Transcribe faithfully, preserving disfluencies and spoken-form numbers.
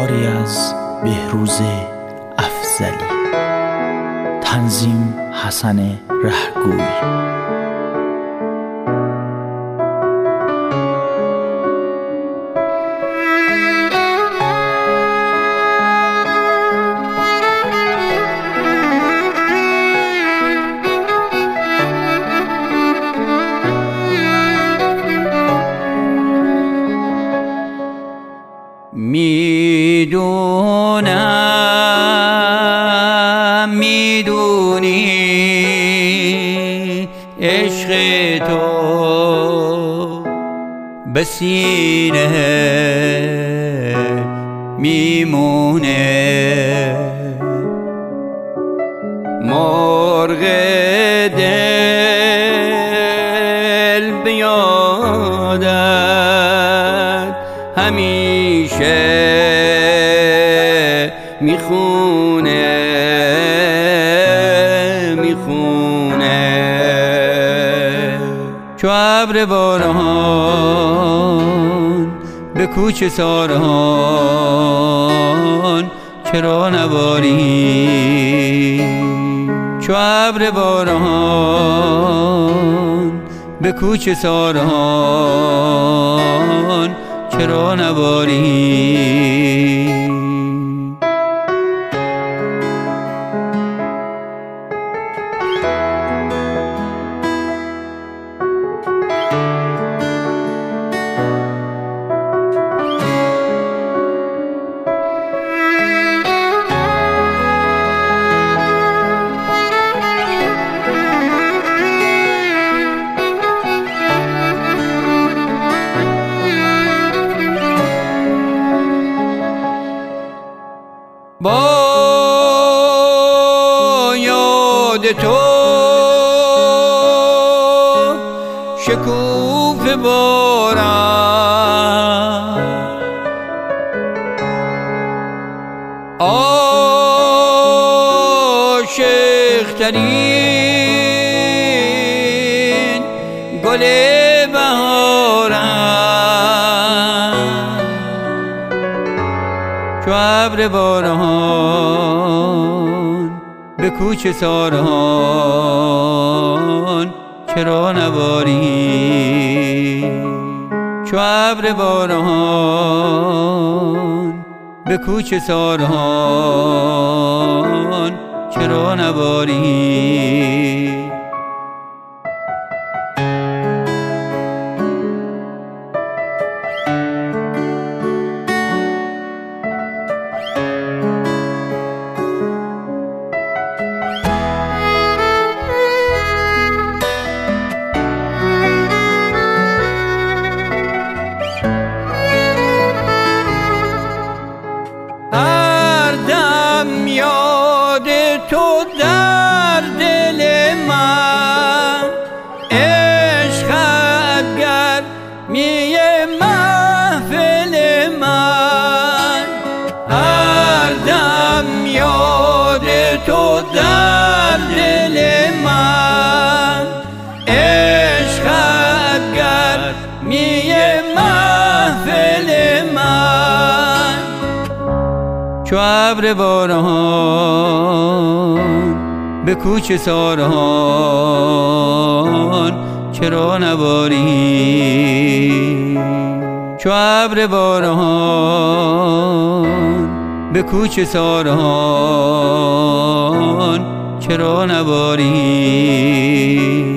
کاری از بهروز افضلی. تنظیم حسن رهگوی. میدونم میدونی عشق تو به سینه میمونه، مرغ دل بیادت همیشه میخونه میخونه چو ابر باران به کوچه ساران چرا نباری؟ چو ابر باران به کوچه ساران چرا نباری؟ با یاد تو شکوفه بارم، عاشق ترین گل بهارم، چو ابر باران به کوچه ساران چرا نباری؟ چو ابر باران به کوچه ساران چرا نباری؟ یاد تو در دل من، عشقت گرمی محفل من، هر دم یاد تو در دل من، عشقت گرمی محفل من، چو ابر باران به کوچه ساران چرا نباری؟ چو ابر باران به کوچه ساران چرا نباری؟